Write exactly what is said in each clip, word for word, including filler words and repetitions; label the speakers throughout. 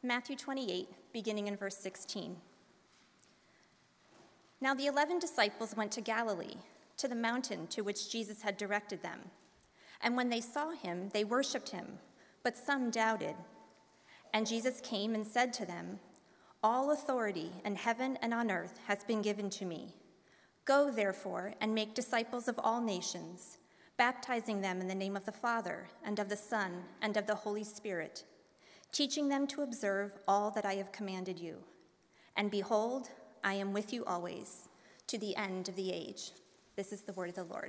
Speaker 1: Matthew twenty-eight, beginning in verse sixteen. Now the eleven disciples went to Galilee, to the mountain to which Jesus had directed them. And when they saw him, they worshipped him, but some doubted. And Jesus came and said to them, "All authority in heaven and on earth has been given to me. Go, therefore, and make disciples of all nations, baptizing them in the name of the Father, and of the Son, and of the Holy Spirit, teaching them to observe all that I have commanded you. And behold, I am with you always, to the end of the age." This is the word of the Lord.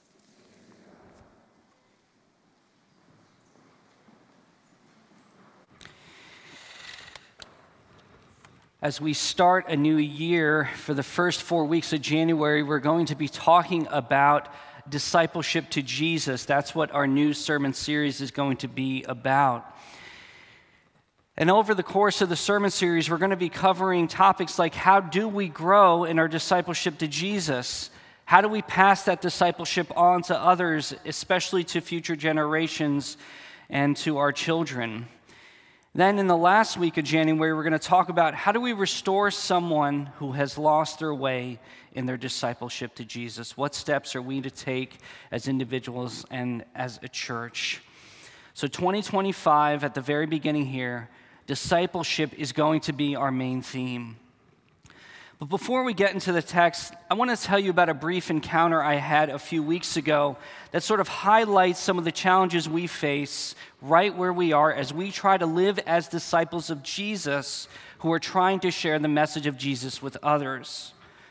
Speaker 2: As we start a new year, for the first four weeks of January, we're going to be talking about discipleship to Jesus. That's what our new sermon series is going to be about. And over the course of the sermon series, we're going to be covering topics like, how do we grow in our discipleship to Jesus? How do we pass that discipleship on to others, especially to future generations and to our children? Then in the last week of January, we're going to talk about how do we restore someone who has lost their way in their discipleship to Jesus? What steps are we to take as individuals and as a church? So twenty twenty-five, at the very beginning here, discipleship is going to be our main theme. But before we get into the text, I want to tell you about a brief encounter I had a few weeks ago that sort of highlights some of the challenges we face right where we are as we try to live as disciples of Jesus who are trying to share the message of Jesus with others.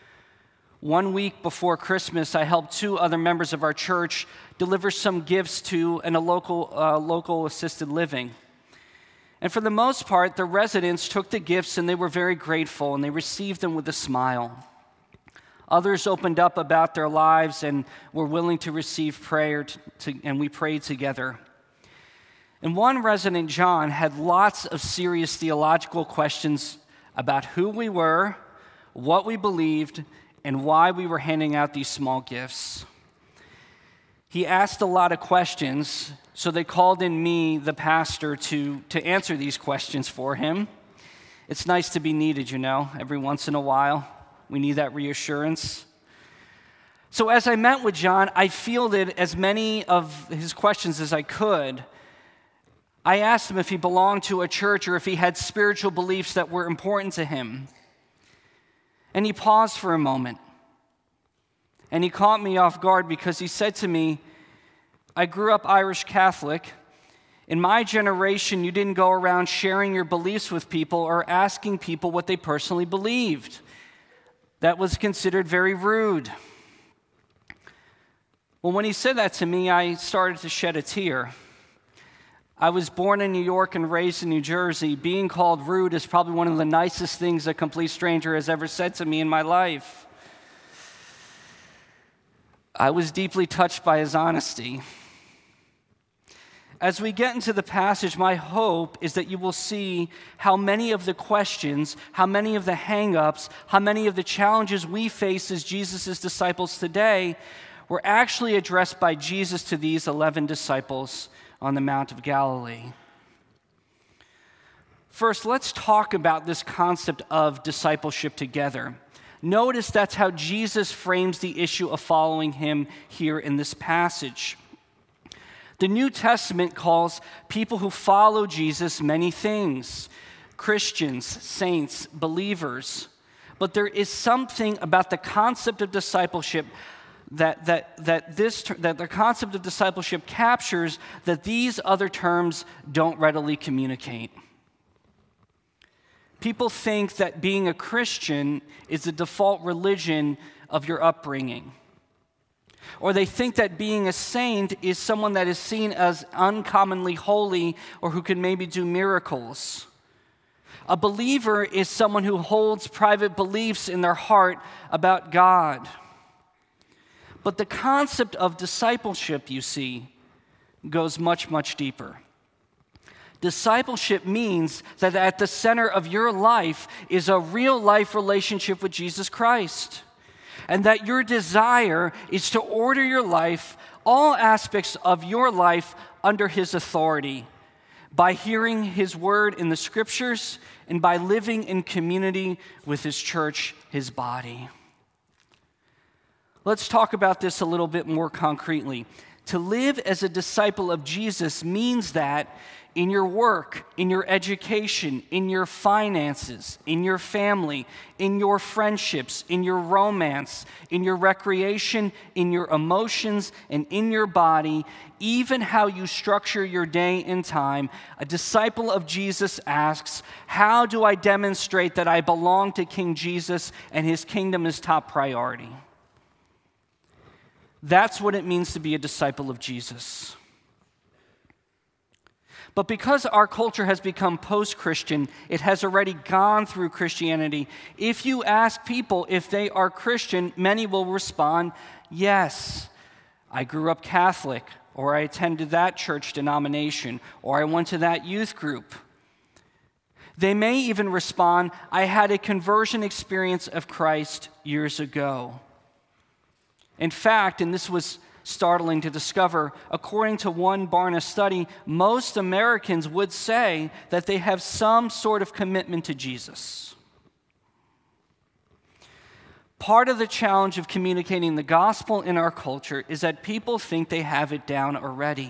Speaker 2: One week before Christmas, I helped two other members of our church deliver some gifts to an, a local, uh, local assisted living. And for the most part, the residents took the gifts and they were very grateful and they received them with a smile. Others opened up about their lives and were willing to receive prayer, to, to, and we prayed together. And one resident, John, had lots of serious theological questions about who we were, what we believed, and why we were handing out these small gifts. He asked a lot of questions, so they called in me, the pastor, to, to answer these questions for him. It's nice to be needed, you know, every once in a while. We need that reassurance. So as I met with John, I fielded as many of his questions as I could. I asked him if he belonged to a church or if he had spiritual beliefs that were important to him. And he paused for a moment. And he caught me off guard because he said to me, "I grew up Irish Catholic. In my generation, you didn't go around sharing your beliefs with people or asking people what they personally believed. That was considered very rude." Well, when he said that to me, I started to shed a tear. I was born in New York and raised in New Jersey. Being called rude is probably one of the nicest things a complete stranger has ever said to me in my life. I was deeply touched by his honesty. As we get into the passage, my hope is that you will see how many of the questions, how many of the hang-ups, how many of the challenges we face as Jesus' disciples today were actually addressed by Jesus to these eleven disciples on the Mount of Galilee. First, let's talk about this concept of discipleship together. Notice that's how Jesus frames the issue of following him here in this passage. The New Testament calls people who follow Jesus many things: Christians, saints, believers. But there is something about the concept of discipleship that, that, that, this, that the concept of discipleship captures that these other terms don't readily communicate. People think that being a Christian is the default religion of your upbringing. Or they think that being a saint is someone that is seen as uncommonly holy or who can maybe do miracles. A believer is someone who holds private beliefs in their heart about God. But the concept of discipleship, you see, goes much, much deeper. Discipleship means that at the center of your life is a real-life relationship with Jesus Christ, and that your desire is to order your life, all aspects of your life, under his authority, by hearing his word in the scriptures, and by living in community with his church, his body. Let's talk about this a little bit more concretely. To live as a disciple of Jesus means that in your work, in your education, in your finances, in your family, in your friendships, in your romance, in your recreation, in your emotions, and in your body, even how you structure your day and time, a disciple of Jesus asks, how do I demonstrate that I belong to King Jesus and his kingdom is top priority? That's what it means to be a disciple of Jesus. But because our culture has become post-Christian, it has already gone through Christianity. If you ask people if they are Christian, many will respond, yes, I grew up Catholic, or I attended that church denomination, or I went to that youth group. They may even respond, I had a conversion experience of Christ years ago. In fact, and this was startling to discover, according to one Barna study, most Americans would say that they have some sort of commitment to Jesus. Part of the challenge of communicating the gospel in our culture is that people think they have it down already.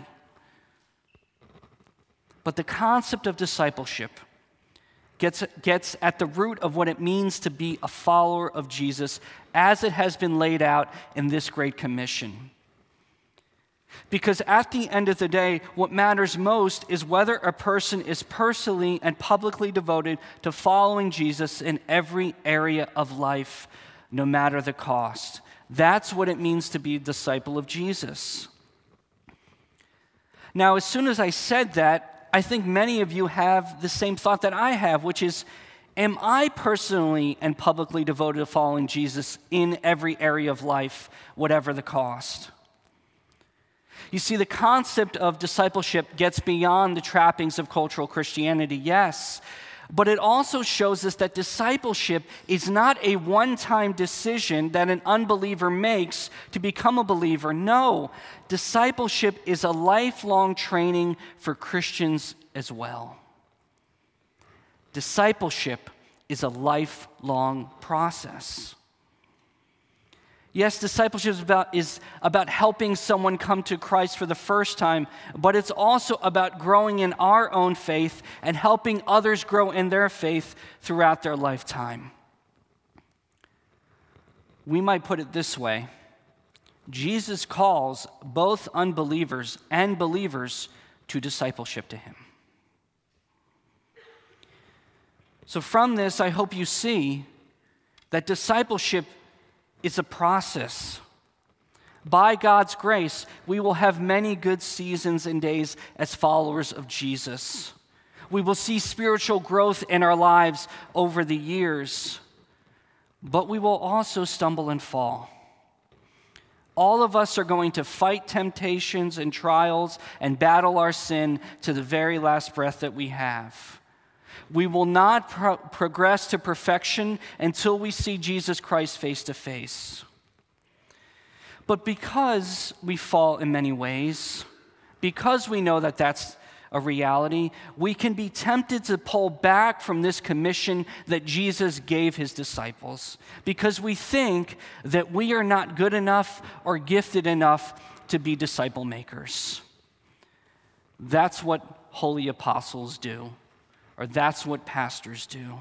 Speaker 2: But the concept of discipleship Gets, gets at the root of what it means to be a follower of Jesus as it has been laid out in this Great Commission. Because at the end of the day, what matters most is whether a person is personally and publicly devoted to following Jesus in every area of life, no matter the cost. That's what it means to be a disciple of Jesus. Now, as soon as I said that, I think many of you have the same thought that I have, which is, am I personally and publicly devoted to following Jesus in every area of life, whatever the cost? You see, the concept of discipleship gets beyond the trappings of cultural Christianity, yes, but it also shows us that discipleship is not a one-time decision that an unbeliever makes to become a believer. No, discipleship is a lifelong training for Christians as well. Discipleship is a lifelong process. Yes, discipleship is about, is about helping someone come to Christ for the first time, but it's also about growing in our own faith and helping others grow in their faith throughout their lifetime. We might put it this way: Jesus calls both unbelievers and believers to discipleship to him. So from this, I hope you see that discipleship is a process. By God's grace, we will have many good seasons and days as followers of Jesus. We will see spiritual growth in our lives over the years, but we will also stumble and fall. All of us are going to fight temptations and trials and battle our sin to the very last breath that we have. We will not pro- progress to perfection until we see Jesus Christ face to face. But because we fall in many ways, because we know that that's a reality, we can be tempted to pull back from this commission that Jesus gave his disciples, because we think that we are not good enough or gifted enough to be disciple makers. That's what holy apostles do. Or that's what pastors do.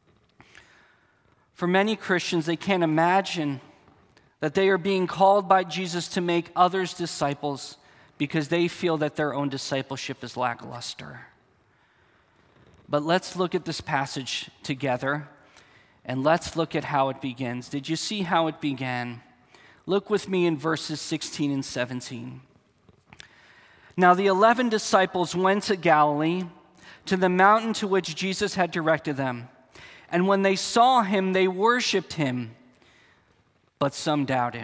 Speaker 2: For many Christians, they can't imagine that they are being called by Jesus to make others disciples because they feel that their own discipleship is lackluster. But let's look at this passage together, and let's look at how it begins. Did you see how it began? Look with me in verses sixteen and seventeen. Now the eleven disciples went to Galilee, to the mountain to which Jesus had directed them. And when they saw him, they worshiped him, but some doubted.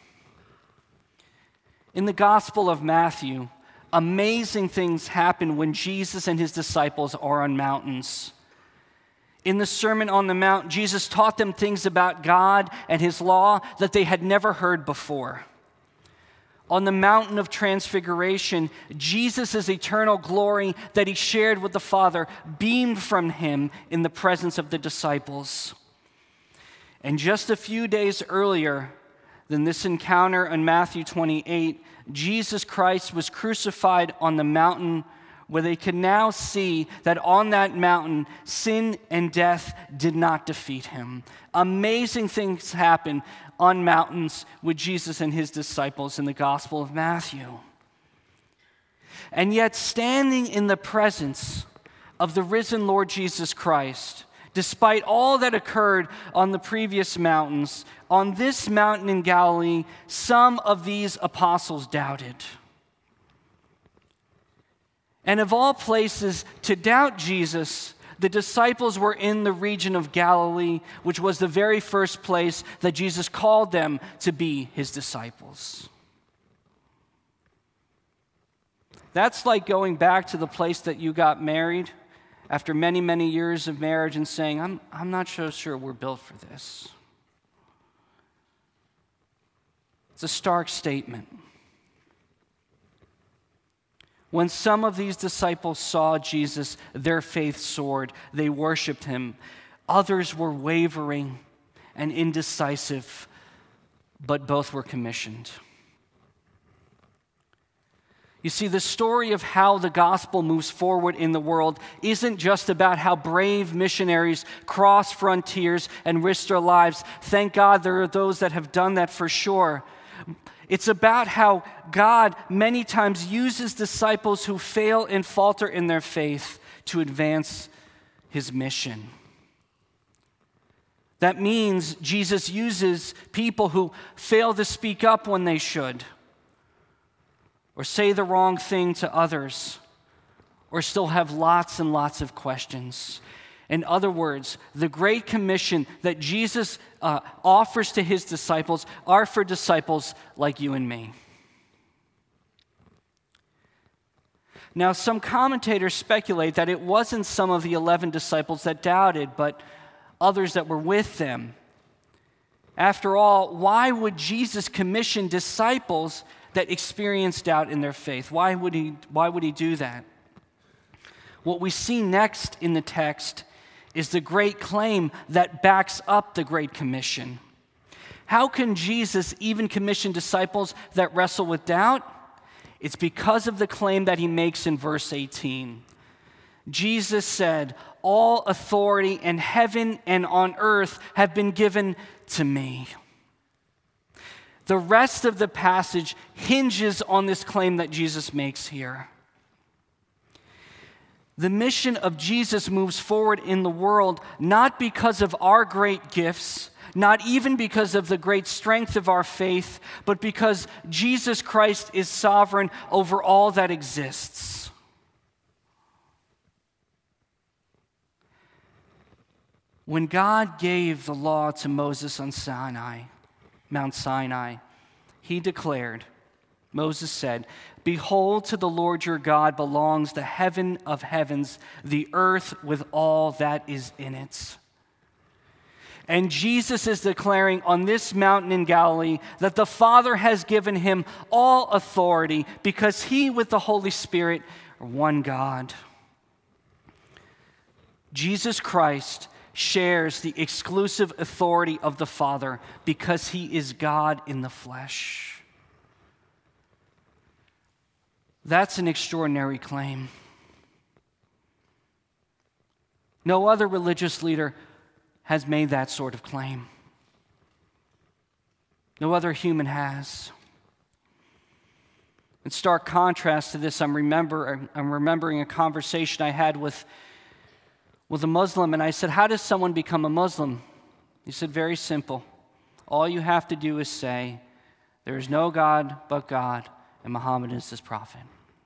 Speaker 2: In the Gospel of Matthew, amazing things happen when Jesus and his disciples are on mountains. In the Sermon on the Mount, Jesus taught them things about God and his law that they had never heard before. on the mountain of transfiguration, Jesus' eternal glory that he shared with the Father beamed from him in the presence of the disciples. And just a few days earlier than this encounter in Matthew twenty-eight, Jesus Christ was crucified on the mountain where they can now see that on that mountain, sin and death did not defeat him. Amazing things happen on mountains with Jesus and his disciples in the Gospel of Matthew. And yet, standing in the presence of the risen Lord Jesus Christ, despite all that occurred on the previous mountains, on this mountain in Galilee, some of these apostles doubted. And of all places to doubt Jesus, the disciples were in the region of Galilee, which was the very first place that Jesus called them to be his disciples. That's like going back to the place that you got married after many, many years of marriage and saying, I'm, I'm not so sure we're built for this. It's a stark statement. When some of these disciples saw Jesus, their faith soared. They worshiped him. Others were wavering and indecisive, but both were commissioned. You see, the story of how the gospel moves forward in the world isn't just about how brave missionaries cross frontiers and risk their lives. Thank God there are those that have done that for sure. It's about how God many times uses disciples who fail and falter in their faith to advance his mission. That means Jesus uses people who fail to speak up when they should, or say the wrong thing to others, or still have lots and lots of questions. In other words, the Great Commission that Jesus uh, offers to his disciples are for disciples like you and me. Now, some commentators speculate that it wasn't some of the eleven disciples that doubted, but others that were with them. After all, why would Jesus commission disciples that experienced doubt in their faith? Why would he, why would he do that? What we see next in the text is the great claim that backs up the Great Commission. How can Jesus even commission disciples that wrestle with doubt? It's because of the claim that he makes in verse eighteen. Jesus said, "All authority in heaven and on earth have been given to me." The rest of the passage hinges on this claim that Jesus makes here. The mission of Jesus moves forward in the world not because of our great gifts, not even because of the great strength of our faith, but because Jesus Christ is sovereign over all that exists. When God gave the law to Moses on Sinai, Mount Sinai, he declared, Moses said, "Behold, to the Lord your God belongs the heaven of heavens, the earth with all that is in it." And Jesus is declaring on this mountain in Galilee that the Father has given him all authority because he, with the Holy Spirit, are one God. Jesus Christ shares the exclusive authority of the Father because he is God in the flesh. That's an extraordinary claim. No other religious leader has made that sort of claim. No other human has. In stark contrast to this, I'm, remember, I'm remembering a conversation I had with, with a Muslim, and I said, "How does someone become a Muslim?" He said, "Very simple. All you have to do is say, 'There is no God but God, and Muhammad is his prophet.'"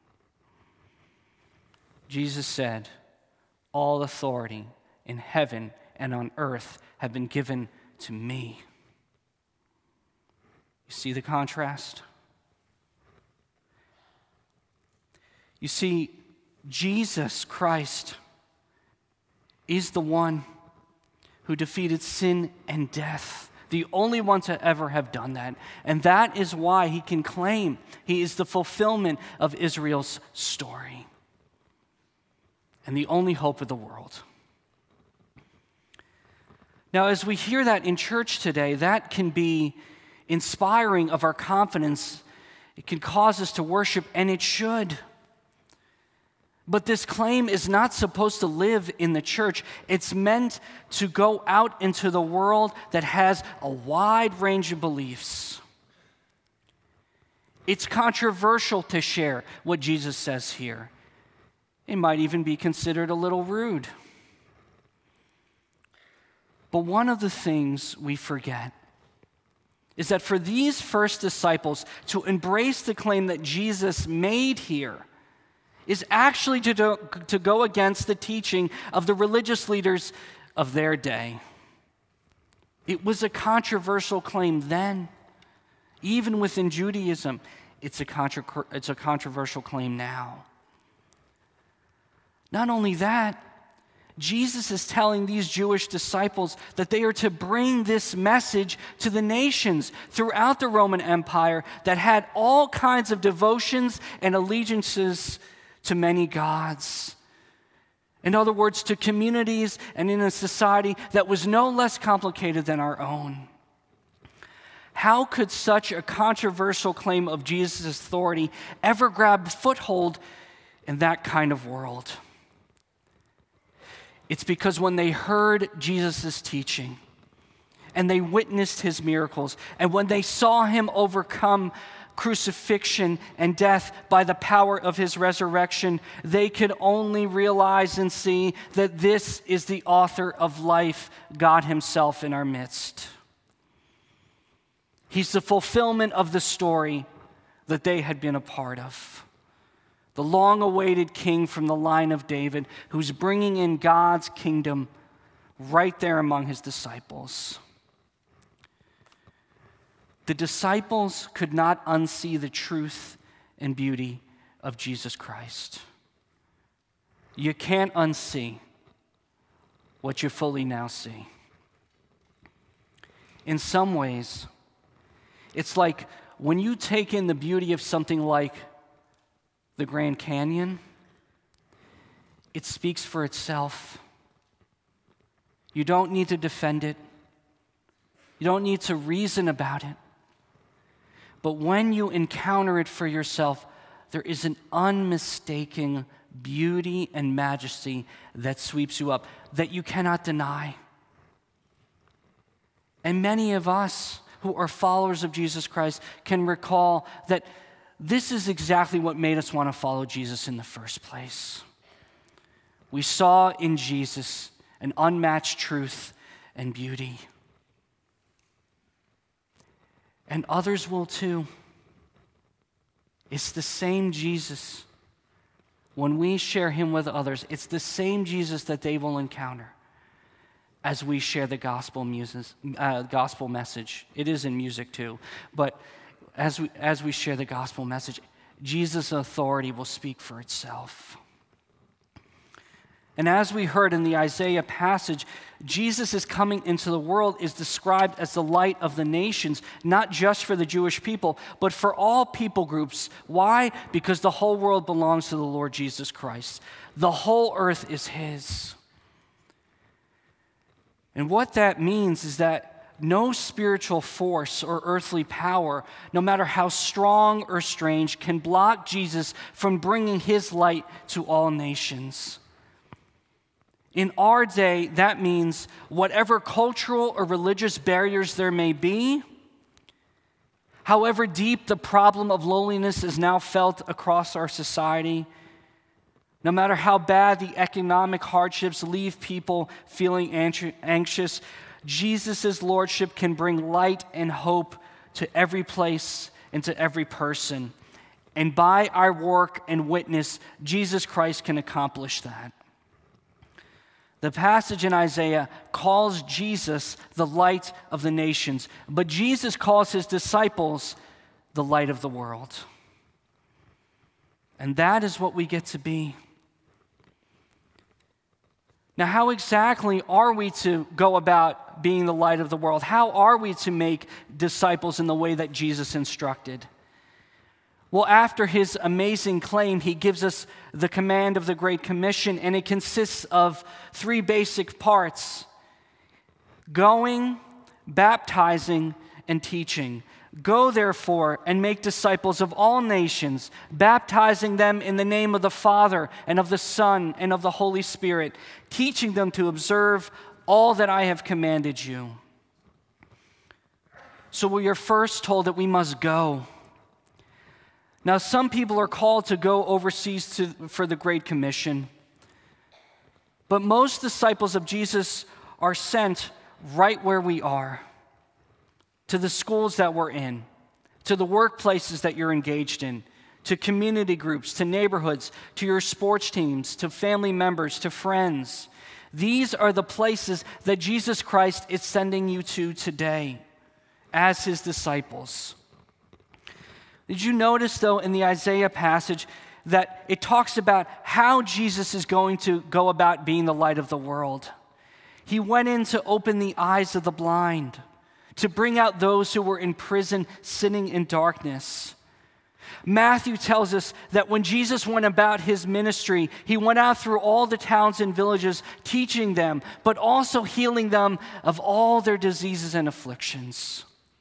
Speaker 2: Jesus said, "All authority in heaven and on earth have been given to me." You see the contrast? You see, Jesus Christ is the one who defeated sin and death, the only one to ever have done that. And that is why he can claim he is the fulfillment of Israel's story and the only hope of the world. Now, as we hear that in church today, that can be inspiring of our confidence. It can cause us to worship, and it should. But this claim is not supposed to live in the church. It's meant to go out into the world that has a wide range of beliefs. It's controversial to share what Jesus says here. It might even be considered a little rude. But one of the things we forget is that for these first disciples to embrace the claim that Jesus made here is actually to, do, to go against the teaching of the religious leaders of their day. It was a controversial claim then. Even within Judaism, it's a, contra- it's a controversial claim now. Not only that, Jesus is telling these Jewish disciples that they are to bring this message to the nations throughout the Roman Empire that had all kinds of devotions and allegiances to many gods. In other words, to communities and in a society that was no less complicated than our own. How could such a controversial claim of Jesus' authority ever grab foothold in that kind of world? It's because when they heard Jesus' teaching and they witnessed his miracles, and when they saw him overcome crucifixion and death by the power of his resurrection, they could only realize and see that this is the author of life, God himself in our midst. He's the fulfillment of the story that they had been a part of. The long-awaited king from the line of David who's bringing in God's kingdom right there among his disciples. The disciples could not unsee the truth and beauty of Jesus Christ. You can't unsee what you fully now see. In some ways, it's like when you take in the beauty of something like the Grand Canyon, it speaks for itself. You don't need to defend it. You don't need to reason about it. But when you encounter it for yourself, there is an unmistakable beauty and majesty that sweeps you up that you cannot deny. And many of us who are followers of Jesus Christ can recall that this is exactly what made us want to follow Jesus in the first place. We saw in Jesus an unmatched truth and beauty. And others will too. It's the same Jesus. When we share him with others, it's the same Jesus that they will encounter as we share the gospel, muses, uh, gospel message. It is in music too, but As we, as we share the gospel message, Jesus' authority will speak for itself. And as we heard in the Isaiah passage, Jesus' coming into the world is described as the light of the nations, not just for the Jewish people, but for all people groups. Why? Because the whole world belongs to the Lord Jesus Christ. The whole earth is his. And what that means is that no spiritual force or earthly power, no matter how strong or strange, can block Jesus from bringing his light to all nations. In our day, that means whatever cultural or religious barriers there may be, however deep the problem of loneliness is now felt across our society, no matter how bad the economic hardships leave people feeling anxious, Jesus' lordship can bring light and hope to every place and to every person. And by our work and witness, Jesus Christ can accomplish that. The passage in Isaiah calls Jesus the light of the nations, but Jesus calls his disciples the light of the world. And that is what we get to be. Now, how exactly are we to go about about being the light of the world? How are we to make disciples in the way that Jesus instructed? Well, after his amazing claim, he gives us the command of the Great Commission, and it consists of three basic parts: going, baptizing, and teaching. Go, therefore, and make disciples of all nations, baptizing them in the name of the Father and of the Son and of the Holy Spirit, teaching them to observe all that I have commanded you. So we are first told that we must go. Now, some people are called to go overseas to, for the Great Commission, but most disciples of Jesus are sent right where we are, to the schools that we're in, to the workplaces that you're engaged in, to community groups, to neighborhoods, to your sports teams, to family members, to friends. These are the places that Jesus Christ is sending you to today as his disciples. Did you notice, though, in the Isaiah passage that it talks about how Jesus is going to go about being the light of the world? He went in to open the eyes of the blind, to bring out those who were in prison sitting in darkness. Matthew tells us that when Jesus went about his ministry, he went out through all the towns and villages, teaching them, but also healing them of all their diseases and afflictions.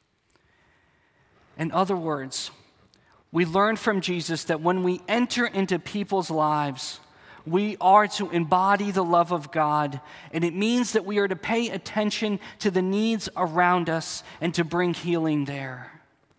Speaker 2: In other words, we learn from Jesus that when we enter into people's lives, we are to embody the love of God, and it means that we are to pay attention to the needs around us and to bring healing there.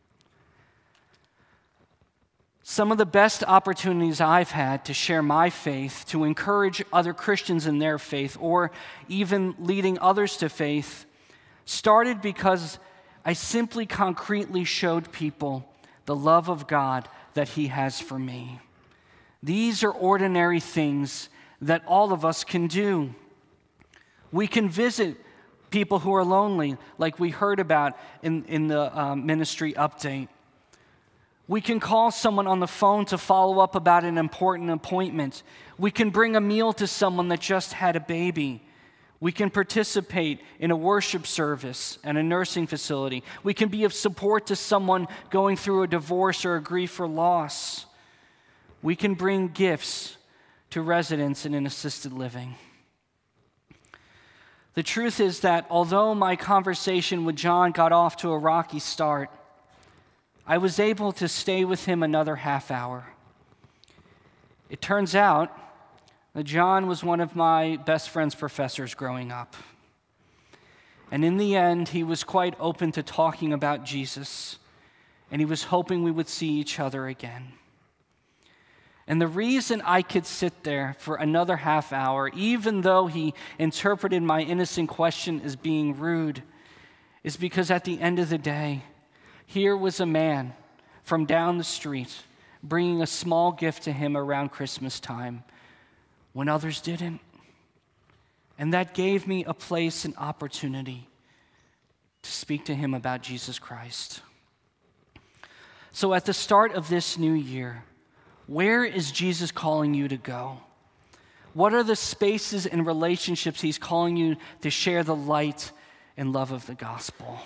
Speaker 2: Some of the best opportunities I've had to share my faith, to encourage other Christians in their faith, or even leading others to faith, started because I simply concretely showed people the love of God that he has for me. These are ordinary things that all of us can do. We can visit people who are lonely, like we heard about in, in the um, ministry update. We can call someone on the phone to follow up about an important appointment. We can bring a meal to someone that just had a baby. We can participate in a worship service and a nursing facility. We can be of support to someone going through a divorce or a grief or loss. We can bring gifts to residents in an assisted living. The truth is that although my conversation with John got off to a rocky start, I was able to stay with him another half hour. It turns out that John was one of my best friend's professors growing up. And in the end, he was quite open to talking about Jesus, and he was hoping we would see each other again. And the reason I could sit there for another half hour, even though he interpreted my innocent question as being rude, is because at the end of the day, here was a man from down the street bringing a small gift to him around Christmas time when others didn't. And that gave me a place and opportunity to speak to him about Jesus Christ. So at the start of this new year, where is Jesus calling you to go? What are the spaces and relationships he's calling you to share the light and love of the gospel?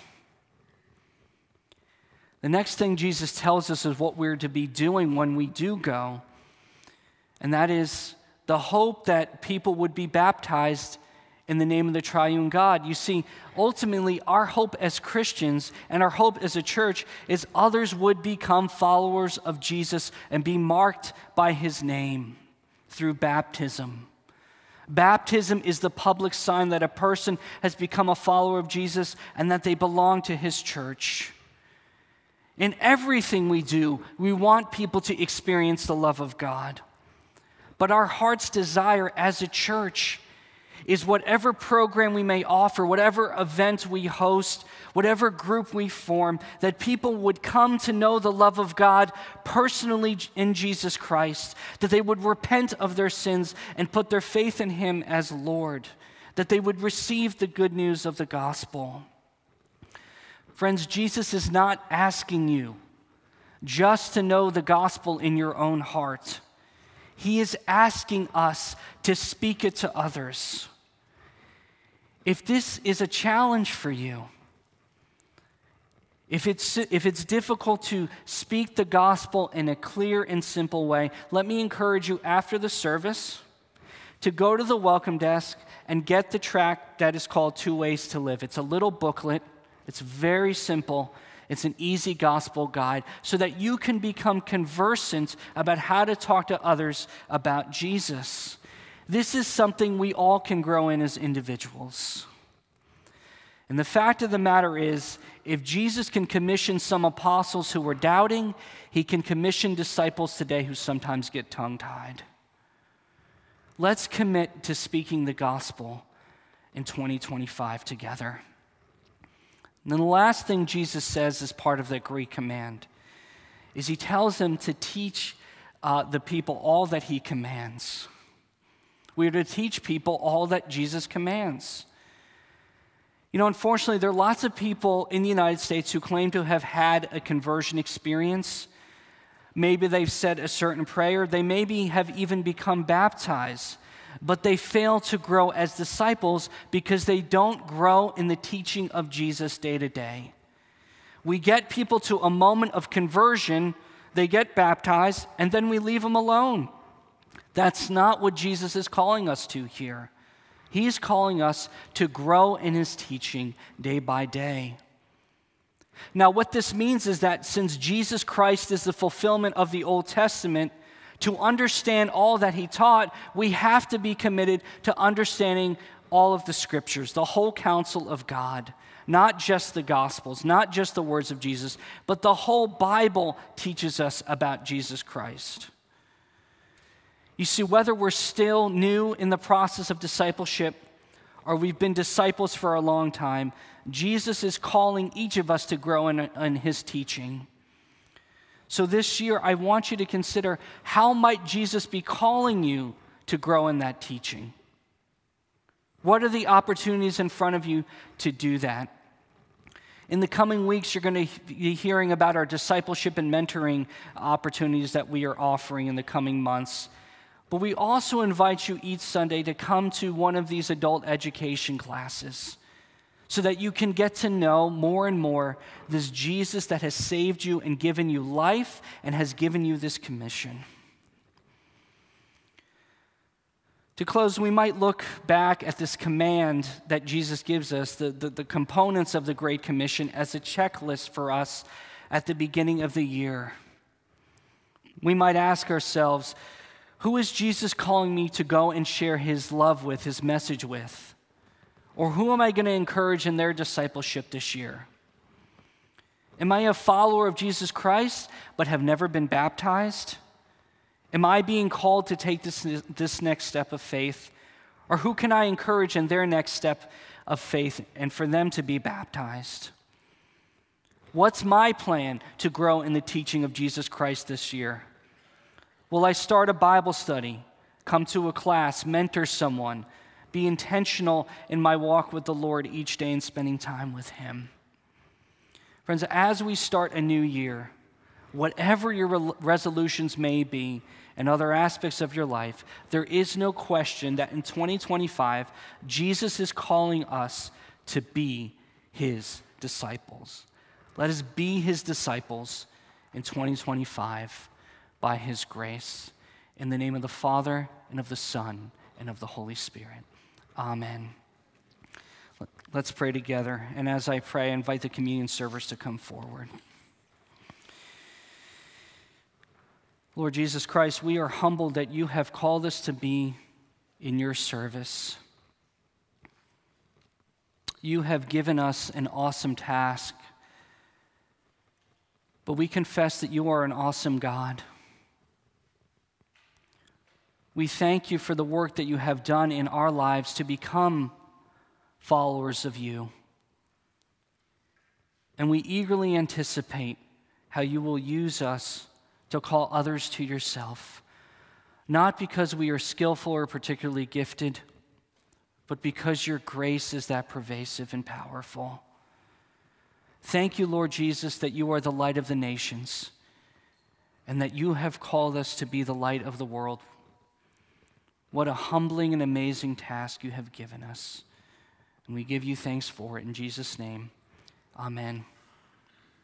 Speaker 2: The next thing Jesus tells us is what we're to be doing when we do go, and that is the hope that people would be baptized in the name of the triune God. You see, ultimately, our hope as Christians and our hope as a church is others would become followers of Jesus and be marked by his name through baptism. Baptism is the public sign that a person has become a follower of Jesus and that they belong to his church. In everything we do, we want people to experience the love of God. But our heart's desire as a church is whatever program we may offer, whatever event we host, whatever group we form, that people would come to know the love of God personally in Jesus Christ, that they would repent of their sins and put their faith in him as Lord, that they would receive the good news of the gospel. Friends, Jesus is not asking you just to know the gospel in your own heart. He is asking us to speak it to others. If this is a challenge for you, if it's, if it's difficult to speak the gospel in a clear and simple way, let me encourage you after the service to go to the welcome desk and get the tract that is called Two Ways to Live. It's a little booklet. It's very simple. It's an easy gospel guide so that you can become conversant about how to talk to others about Jesus. This is something we all can grow in as individuals. And the fact of the matter is, if Jesus can commission some apostles who were doubting, he can commission disciples today who sometimes get tongue-tied. Let's commit to speaking the gospel in twenty twenty-five together. And then the last thing Jesus says as part of that great command is he tells them to teach uh, the people all that he commands. We are to teach people all that Jesus commands. You know, unfortunately, there are lots of people in the United States who claim to have had a conversion experience. Maybe they've said a certain prayer. They maybe have even become baptized. But they fail to grow as disciples because they don't grow in the teaching of Jesus day to day. We get people to a moment of conversion, they get baptized, and then we leave them alone. That's not what Jesus is calling us to here. He's calling us to grow in his teaching day by day. Now, what this means is that since Jesus Christ is the fulfillment of the Old Testament, to understand all that he taught, we have to be committed to understanding all of the scriptures, the whole counsel of God, not just the Gospels, not just the words of Jesus, but the whole Bible teaches us about Jesus Christ. You see, whether we're still new in the process of discipleship or we've been disciples for a long time, Jesus is calling each of us to grow in, in his teaching. So this year, I want you to consider, how might Jesus be calling you to grow in that teaching? What are the opportunities in front of you to do that? In the coming weeks, you're going to be hearing about our discipleship and mentoring opportunities that we are offering in the coming months. But we also invite you each Sunday to come to one of these adult education classes so that you can get to know more and more this Jesus that has saved you and given you life and has given you this commission. To close, we might look back at this command that Jesus gives us, the, the, the components of the Great Commission, as a checklist for us at the beginning of the year. We might ask ourselves, who is Jesus calling me to go and share his love with, his message with? Or who am I going to encourage in their discipleship this year? Am I a follower of Jesus Christ but have never been baptized? Am I being called to take this, this next step of faith? Or who can I encourage in their next step of faith and for them to be baptized? What's my plan to grow in the teaching of Jesus Christ this year? Will I start a Bible study, come to a class, mentor someone, be intentional in my walk with the Lord each day and spending time with him? Friends, as we start a new year, whatever your resolutions may be and other aspects of your life, there is no question that in twenty twenty-five, Jesus is calling us to be his disciples. Let us be his disciples in twenty twenty-five by his grace. In the name of the Father, and of the Son, and of the Holy Spirit. Amen. Let's pray together. And as I pray, I invite the communion servers to come forward. Lord Jesus Christ, we are humbled that you have called us to be in your service. You have given us an awesome task, but we confess that you are an awesome God. We thank you for the work that you have done in our lives to become followers of you. And we eagerly anticipate how you will use us to call others to yourself, not because we are skillful or particularly gifted, but because your grace is that pervasive and powerful. Thank you, Lord Jesus, that you are the light of the nations and that you have called us to be the light of the world. What a humbling and amazing task you have given us. And we give you thanks for it in Jesus' name. Amen.